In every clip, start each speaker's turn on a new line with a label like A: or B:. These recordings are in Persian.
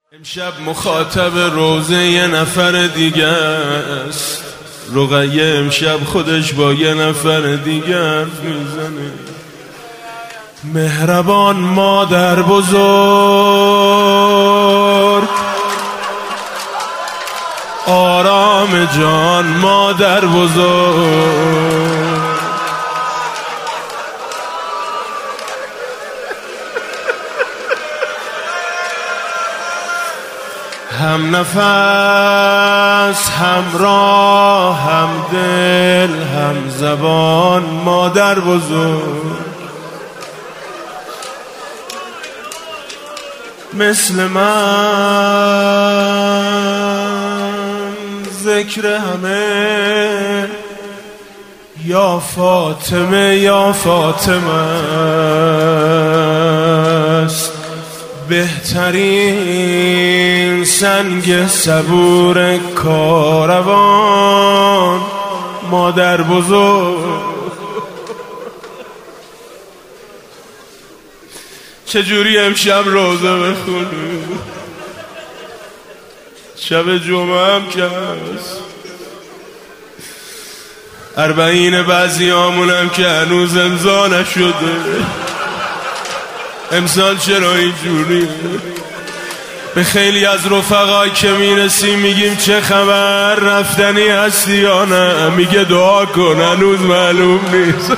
A: امشب مخاطب روزه یه نفر دیگه است. رقیه امشب خودش با یه نفر دیگه حرف میزنه. مهربان مادر بزرگ، آرام جان مادر بزرگ، هم نفس همراه هم دل هم زبان مادر بزرگ، مثل من ذکر همه یا فاطمه یا فاطمه است. بهترین سنگ صبور کاروان مادر بزرگ. چجوری امشب روزه بخونی؟ شب جمعه هم که هست، اربعین بعضی آمونم که هنوز امضا نشده. امسال چرا اینجوری؟ به خیلی از رفقای که میرسیم میگیم چه خبر، رفتنی هستی یا نه؟ میگه دعا کن هنوز معلوم نیست.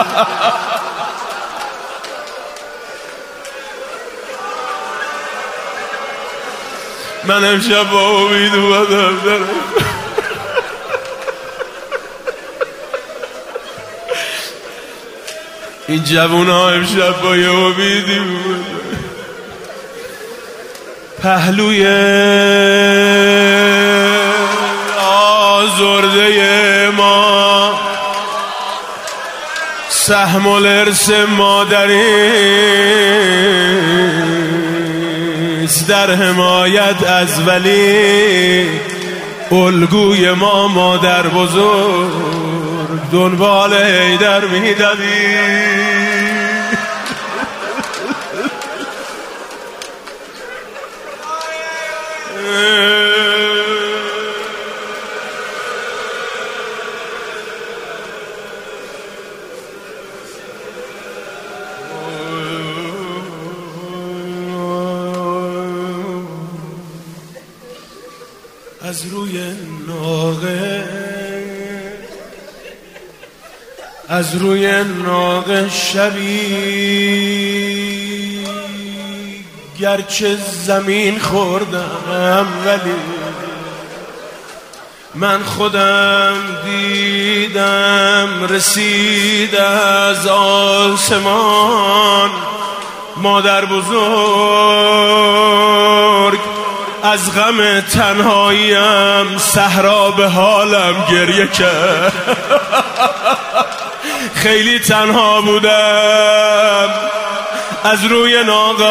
A: من امشب با امید اومدم دارم. این جوون ها امشب با یه امیدی بود. پهلوی آزرده ما سهم الارث مادریست، در حمایت از ولی الگوی ما مادر بزرگ، دنبال حیدر میدوی. از روی ناقه، از روی ناقه شبی گرچه زمین خوردم ولی من خودم دیدم رسید از آسمان مادر بزرگ. از غم تنهاییم صحرا به حالم گریه کرد. خیلی تنها بودم، از روی ناقه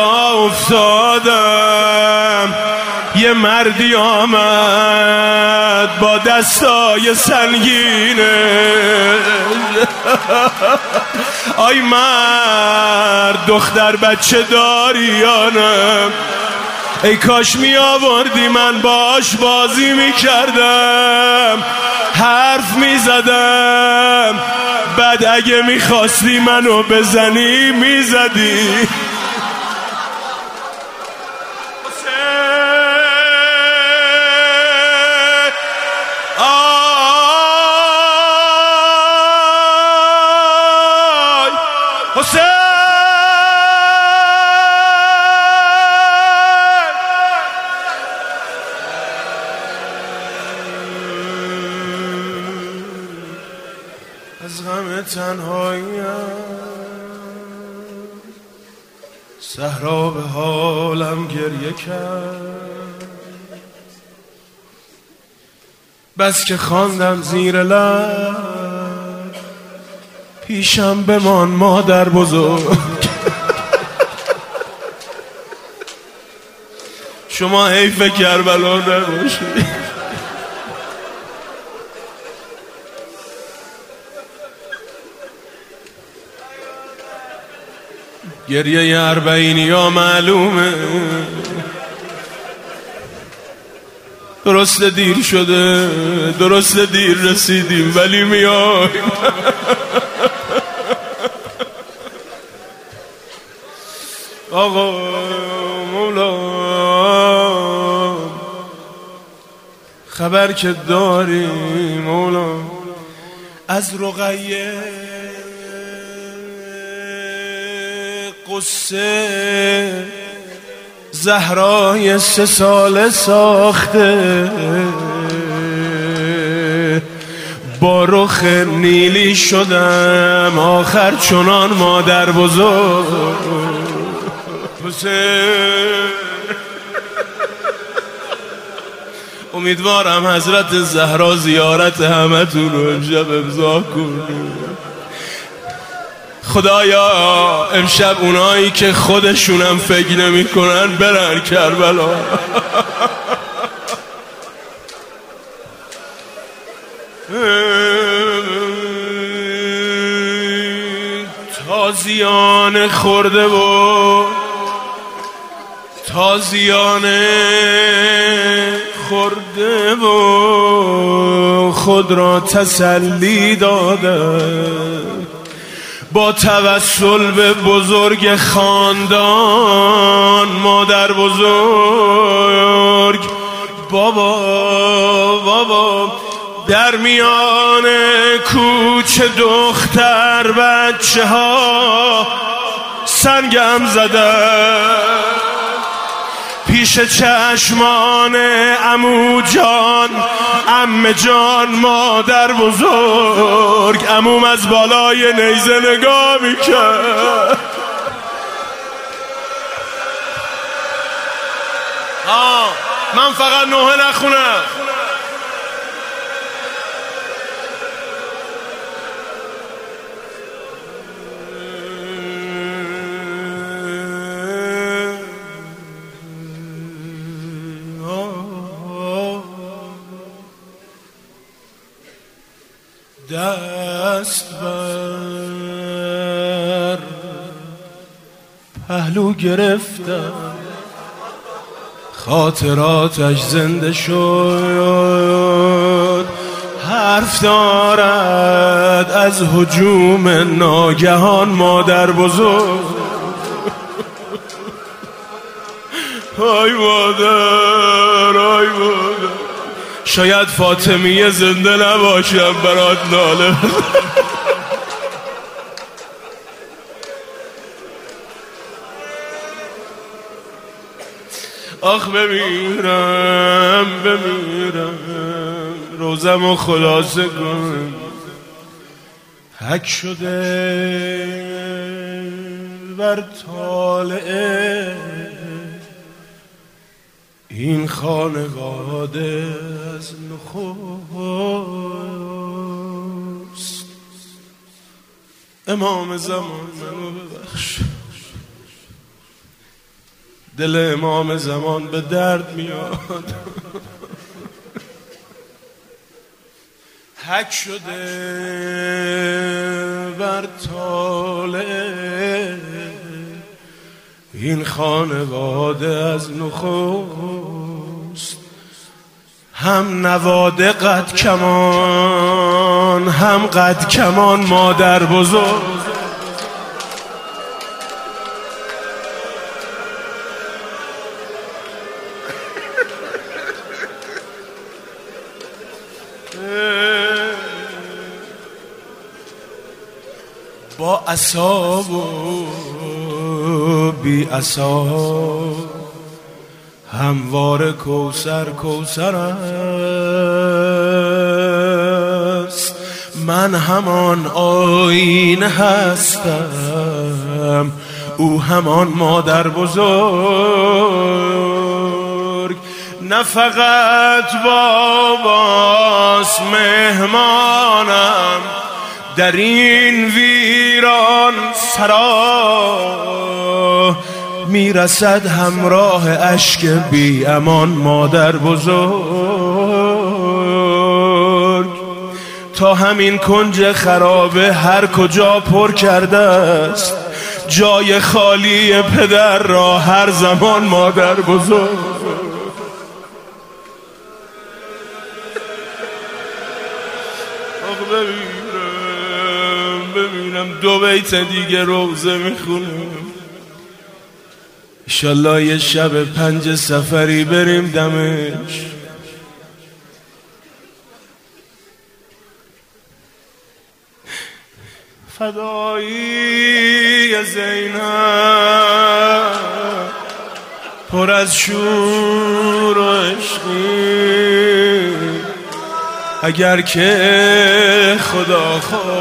A: افتادم. یه مردی آمد با دستای سنگینه. آی مرد دختر بچه داری یا نه؟ ای کاش می آوردی من باش بازی می کردم، حرف می زدم، بعد اگه می خواستی منو بزنی می زدی. حسین از غم تنهاییم صحرا به حالم گریه کرد. بس که خواندم زیر لب پیشم بمان مادر بزرگ. شما حیف کربلا نباشید. گریه اربعینی ها معلومه درست دیر شده، درست دیر رسیدیم ولی میایم. آقا مولا خبر که داری مولا از رقیه قصه زهرای 3 ساله ساخته، با رخ نیلی شدم آخر چنان مادر بزرگ. امیدوارم حضرت زهرا زیارت همتون رو امشب امضا کنه. خدایا امشب اونایی که خودشونم فکر نمی کنن برن کربلا. تازیانه خورده و تازیانه خورده و خود را تسلی داده، با توسل به بزرگ خاندان مادر بزرگ. بابا در میان کوچه دختر بچه ها سنگم زده، پیش چشمان عمو جان عمه جان مادر بزرگ. عموم از بالای نیزه نگاه میکرد. من فقط نوحه نخونم. دست بر پهلو گرفتم، خاطراتش زنده شد. حرف دارد از هجوم ناگهان مادر بزرگ. آی مادر، آی مادر، شاید فاطمیه زنده نباشم برات ناله. آخ بمیرم روزمو خلاصه کن. حک شده بر طالعه این خانواده از نخست. امام زمان منو ببخش، دل امام زمان به درد میاد. حک شده بر طالع این خانواده از نخست. هم نواده قد کمان، هم قد کمان مادر بزرگ. با عصا و بی عصا هموار کوثر کوثر است. من همان آینه هستم، او همان مادر بزرگ. نه فقط باباست مهمانم در این ویران سرا، میرسد همراه اشک بی امان مادر بزرگ. تا همین کنج خرابه هر کجا پر کرده است جای خالی پدر را هر زمان مادر بزرگ. ببینم 2 بیت دیگه روزه میخونم. انشالله یه شب 5 سفری بریم دمشق. فدایی زینب پر از شور و عشقی، اگر که خدا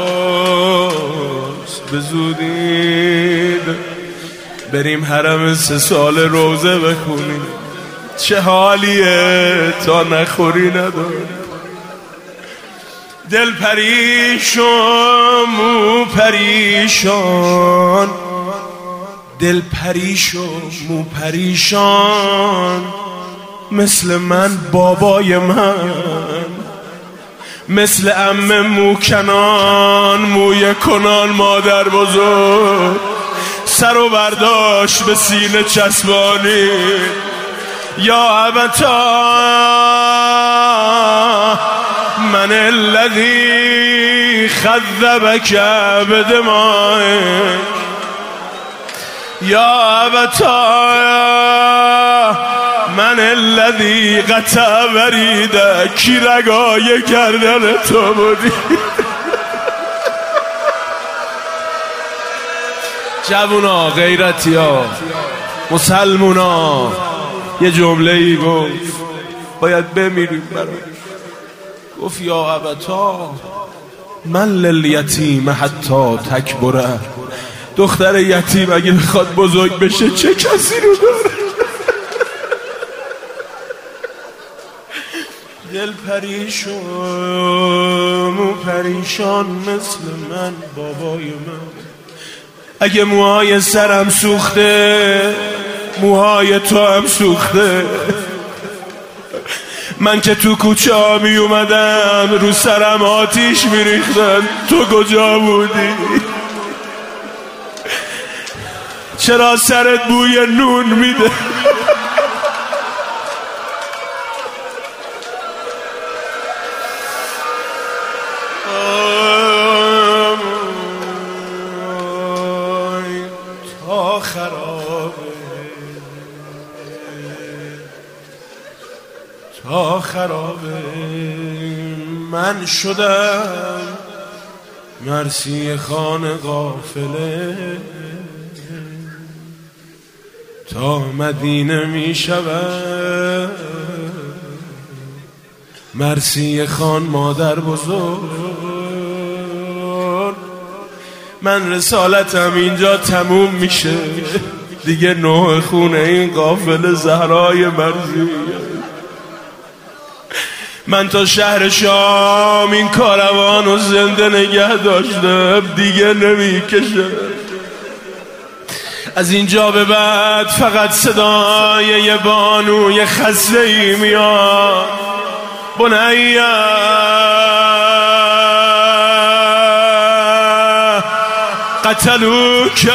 A: خواست به زودی بریم حرم 3 سال روزه بخونیم. چه حالیه تا نخوری نداری. دل پریشان مو پریشان، دل پریشان مو پریشان، مثل من بابای من، مثل عمه مو کنان موی کنان مادر بزرگ، سر و برداشت به سینه چسبانی. یا ابتا من الذی خذبک بدمائک، یا ابتا من الذی قطع وریده، کی رگای گردن تو بودی. جوونا غیرتیا مسلمونا یه جمله ای گفت باید بمیریم براش. گفت یا ابتا من للیتیم حتی تکبره، دختر یتیم اگه بخواد بزرگ بشه چه کسی رو داره. دل پریشان و پریشان مثل من بابای من. اگه موهای سرم سوخته موهای تو هم سوخته. من که تو کوچه ها می اومدم رو سرم آتیش می ریختن، تو کجا بودی؟ چرا سرت بوی نون میده؟ تا خرابه تا خرابه من شدم مرسی خان قافله، تا مدینه می شود مرسی خان مادر بزرگ. من رسالتم اینجا تموم میشه دیگه، نوح خونه این قافله زهرای مرزی. من تا شهر شام این کاروانو زنده نگه داشتم دیگه نمیکشه. از اینجا به بعد فقط صدای یه بانوی خسته ای میاد. بنیه قتلوک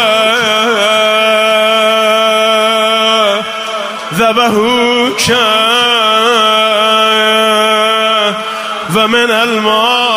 A: ذبحوک و من الماء